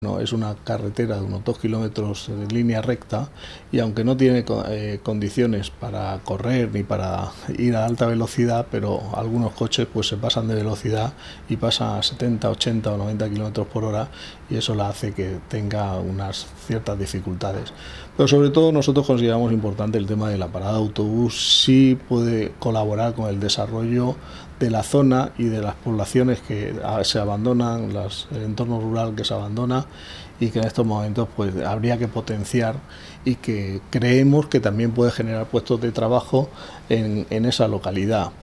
No, es una carretera de unos 2 kilómetros en línea recta y aunque no tiene condiciones para correr ni para ir a alta velocidad, pero algunos coches pues se pasan de velocidad y pasan a 70, 80 o 90 kilómetros por hora y eso la hace que tenga unas ciertas dificultades. Pero sobre todo nosotros consideramos importante el tema de la parada de autobús, sí puede colaborar con el desarrollo de la zona y de las poblaciones que se abandonan, el entorno rural que se abandona y que en estos momentos pues habría que potenciar y que creemos que también puede generar puestos de trabajo en esa localidad.